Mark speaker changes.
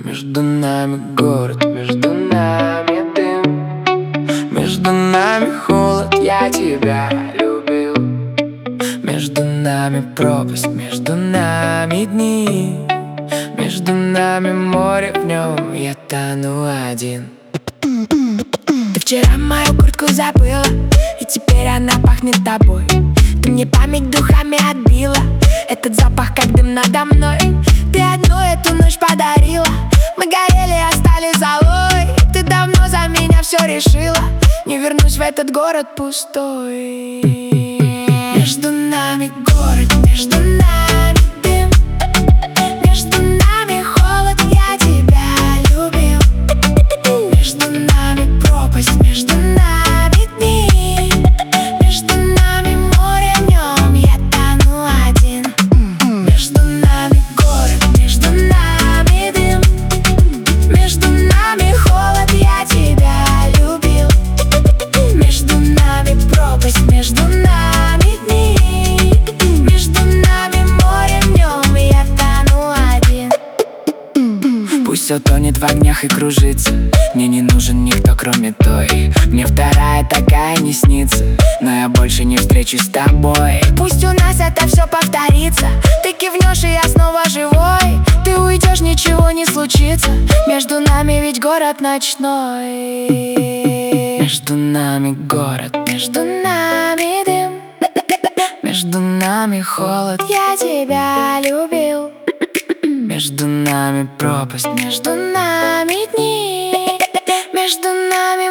Speaker 1: Между нами город, между нами дым, между нами холод, я тебя любил. Между нами пропасть, между нами дни, между нами море, в нем я тону один. Ты вчера мою куртку забыла, и теперь она пахнет тобой. Ты мне память духами отбила, этот запах как дым надо мной. Ты одну эту ночь подарила, мы горели, остались золой. Ты давно за меня все решила, не вернусь в этот город пустой. Между нами город, между нами дым, между нами холод, я тебя любил. Между нами пропасть, между нами дни, между нами море, в нем я тону один. Между нами город, между нами дым, между нами холод, я тебя любил. Между нами пропасть, между нами дни, между нами море, в нем я тону один. Пусть все тонет в огнях и кружится, мне не нужен никто, кроме той. Мне вторая такая не снится, но я больше не встречусь с тобой. Пусть у нас это все повторится, ты кивнешь, и я снова живой. Ты уйдешь, ничего не случится, между нами ведь город ночной. Между нами город, между нами дым, между нами холод, я тебя любил. Между нами пропасть, между нами дни, между нами